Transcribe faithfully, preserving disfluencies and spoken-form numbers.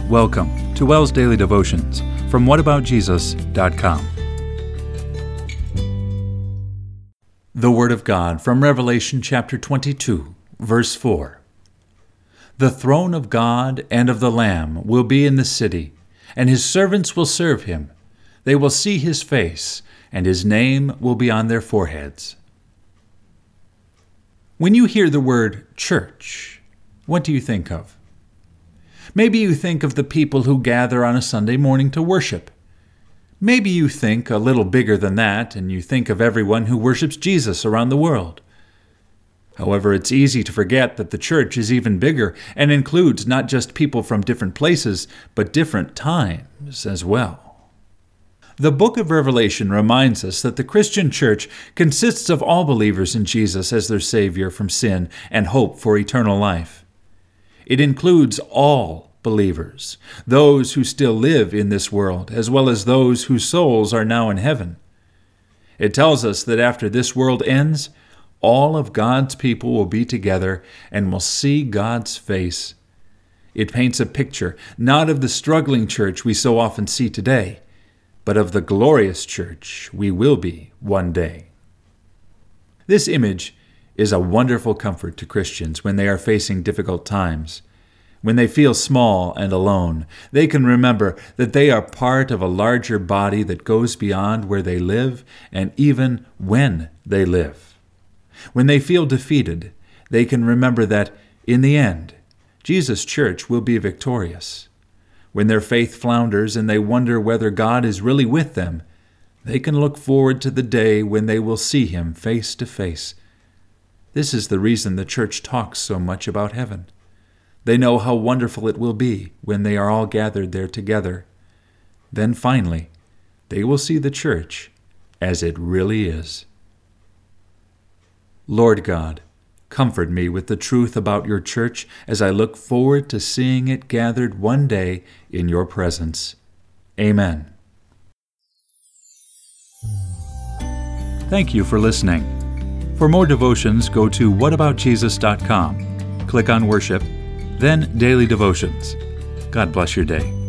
Welcome to WELS Daily Devotions from what about jesus dot com. The Word of God from Revelation chapter twenty-two, verse four. The throne of God and of the Lamb will be in the city, and his servants will serve him. They will see his face, and his name will be on their foreheads. When you hear the word church, what do you think of? Maybe you think of the people who gather on a Sunday morning to worship. Maybe you think a little bigger than that, and you think of everyone who worships Jesus around the world. However, it's easy to forget that the church is even bigger and includes not just people from different places, but different times as well. The book of Revelation reminds us that the Christian church consists of all believers in Jesus as their Savior from sin and hope for eternal life. It includes all believers, those who still live in this world, as well as those whose souls are now in heaven. It tells us that after this world ends, all of God's people will be together and will see God's face. It paints a picture not of the struggling church we so often see today, but of the glorious church we will be one day. This image is a wonderful comfort to Christians when they are facing difficult times. When they feel small and alone, they can remember that they are part of a larger body that goes beyond where they live and even when they live. When they feel defeated, they can remember that, in the end, Jesus' church will be victorious. When their faith flounders and they wonder whether God is really with them, they can look forward to the day when they will see him face to face. This is the reason the church talks so much about heaven. They know how wonderful it will be when they are all gathered there together. Then finally, they will see the church as it really is. Lord God, comfort me with the truth about your church as I look forward to seeing it gathered one day in your presence. Amen. Thank you for listening. For more devotions, go to what about jesus dot com. Click on Worship, then Daily Devotions. God bless your day.